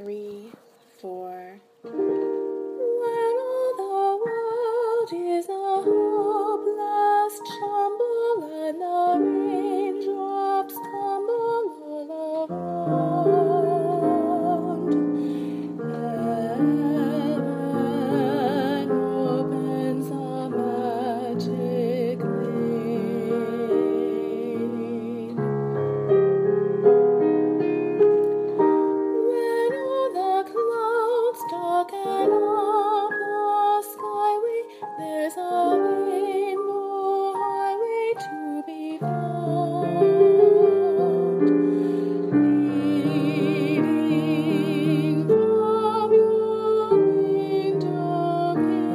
3, 4. When all the world is a hopeless jumble and the raindrops tumble all around, heaven opens a magic lane. When all the clouds darken up the skyway, there's a rainbow highway to be found, leading from your window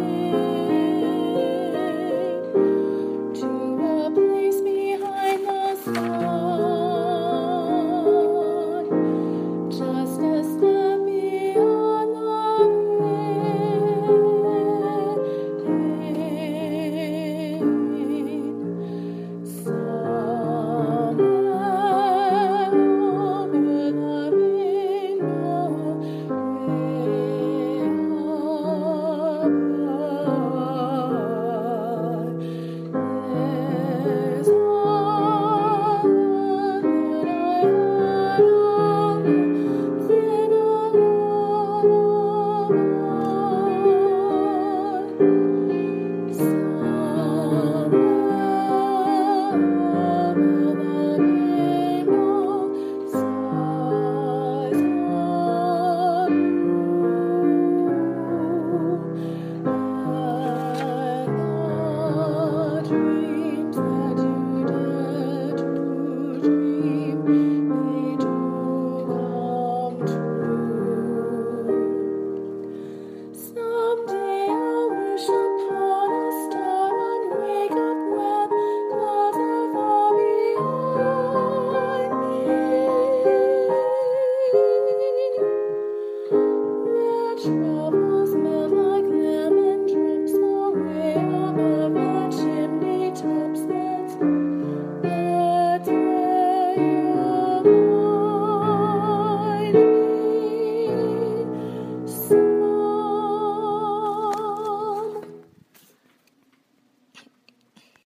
pane to a place behind the sun, just a step beyond the rain. Somewhere over the rainbow, way above, there's dreams that you dare to dream, they do come true. Someday I'll wish upon a star and wake up when clouds are far behind me, where trouble